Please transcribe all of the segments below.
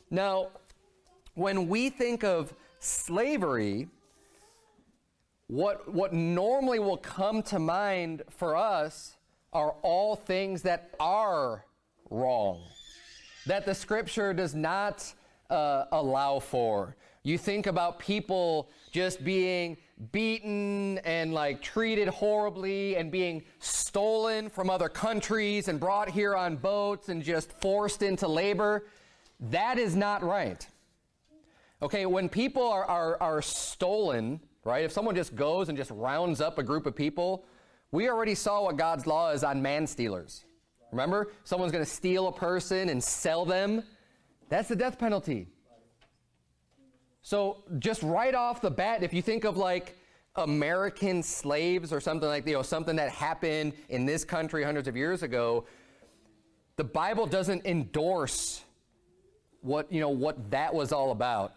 Now, when we think of slavery, what normally will come to mind for us are all things that are wrong, that the Scripture does not allow for. You think about people just being beaten and like treated horribly and being stolen from other countries and brought here on boats and just forced into labor. That is not right. Okay, when people are stolen, right? If someone just goes and just rounds up a group of people, we already saw what God's law is on man-stealers. Remember? Someone's going to steal a person and sell them. That's the death penalty. So just right off the bat, if you think of like American slaves or something like, something that happened in this country hundreds of years ago, the Bible doesn't endorse what that was all about.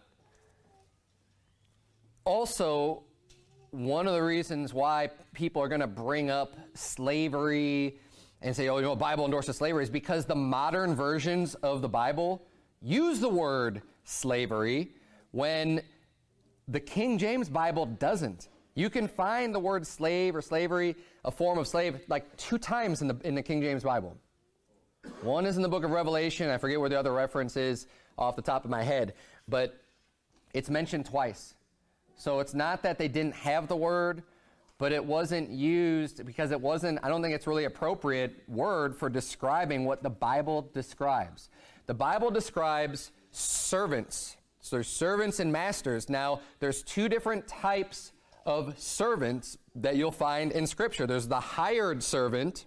Also, one of the reasons why people are going to bring up slavery and say, Bible endorses slavery is because the modern versions of the Bible use the word slavery when the King James Bible doesn't. You can find the word slave or slavery, a form of slave, like 2 times in the King James Bible. One is in the book of Revelation. I forget where the other reference is off the top of my head, but it's mentioned twice. So it's not that they didn't have the word, but it wasn't used because I don't think it's really appropriate word for describing what the Bible describes. The Bible describes servants. So there's servants and masters. Now, there's 2 different types of servants that you'll find in Scripture. There's the hired servant,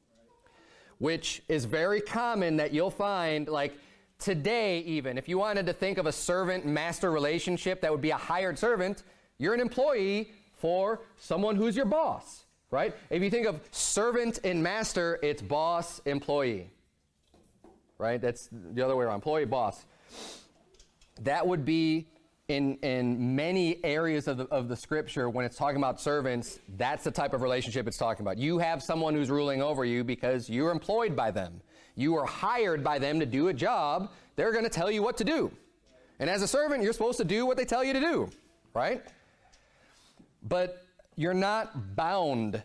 which is very common that you'll find, like today even. If you wanted to think of a servant-master relationship, that would be a hired servant. You're an employee for someone who's your boss, right? If you think of servant and master, it's boss, employee, right? That's the other way around, employee, boss. That would be in many areas of the Scripture when it's talking about servants. That's the type of relationship it's talking about. You have someone who's ruling over you because you're employed by them. You are hired by them to do a job. They're going to tell you what to do. And as a servant, you're supposed to do what they tell you to do, right? But you're not bound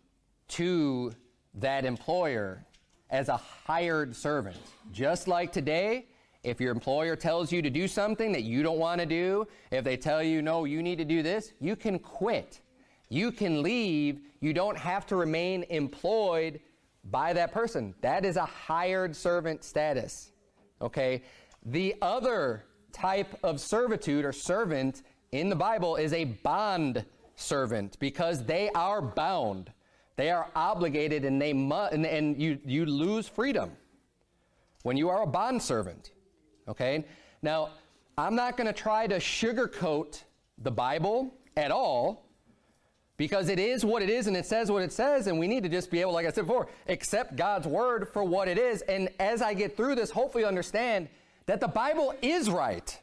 to that employer as a hired servant. Just like today, if your employer tells you to do something that you don't want to do, if they tell you, no, you need to do this, you can quit. You can leave. You don't have to remain employed by that person. That is a hired servant status. Okay? The other type of servitude or servant in the Bible is a bond servant because they are bound. They are obligated and you lose freedom when you are a bond servant. Okay? Now, I'm not going to try to sugarcoat the Bible at all because it is what it is and it says what it says, and we need to just be able, like I said before, accept God's word for what it is. And as I get through this, hopefully understand that the Bible is right.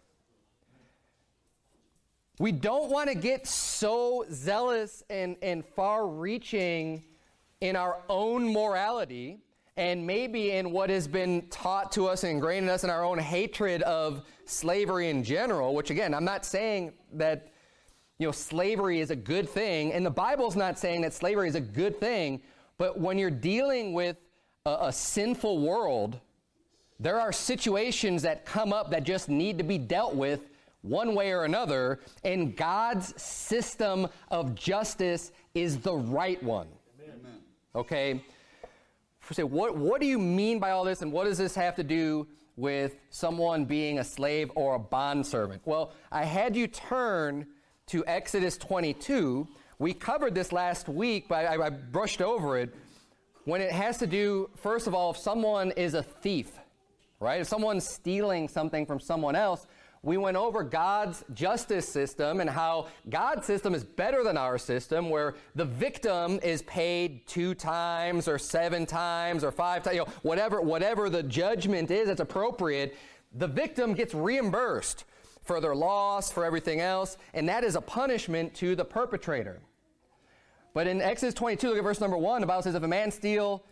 We don't want to get so zealous and far-reaching in our own morality and maybe in what has been taught to us and ingrained in us in our own hatred of slavery in general, which again, I'm not saying that slavery is a good thing, and the Bible's not saying that slavery is a good thing, but when you're dealing with a sinful world, there are situations that come up that just need to be dealt with one way or another, and God's system of justice is the right one. Amen. Okay? So what do you mean by all this, and what does this have to do with someone being a slave or a bondservant? Well, I had you turn to Exodus 22. We covered this last week, but I brushed over it. When it has to do, first of all, if someone is a thief, right? If someone's stealing something from someone else, we went over God's justice system and how God's system is better than our system, where the victim is paid 2 times or 7 times or 5 times, whatever the judgment is that's appropriate. The victim gets reimbursed for their loss, for everything else, and that is a punishment to the perpetrator. But in Exodus 22, look at verse number 1, the Bible says, if a man steal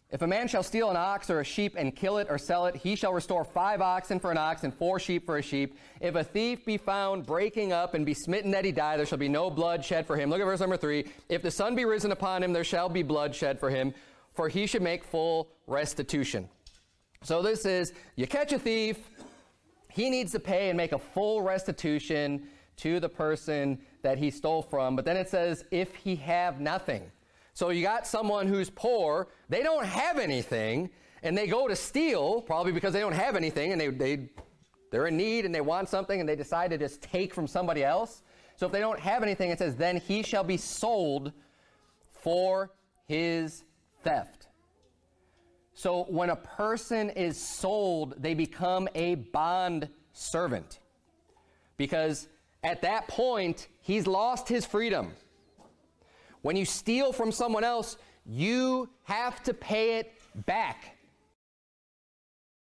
If a man shall steal an ox or a sheep and kill it or sell it, he shall restore 5 oxen for an ox and 4 sheep for a sheep. If a thief be found breaking up and be smitten that he die, there shall be no blood shed for him. Look at verse number 3. If the sun be risen upon him, there shall be blood shed for him, for he should make full restitution. So this is, you catch a thief, he needs to pay and make a full restitution to the person that he stole from. But then it says, if he have nothing. So you got someone who's poor, they don't have anything, and they go to steal, probably because they don't have anything, and they're in need, and they want something, and they decide to just take from somebody else. So if they don't have anything, it says, then he shall be sold for his theft. So when a person is sold, they become a bond servant. Because at that point, he's lost his freedom. When you steal from someone else, you have to pay it back.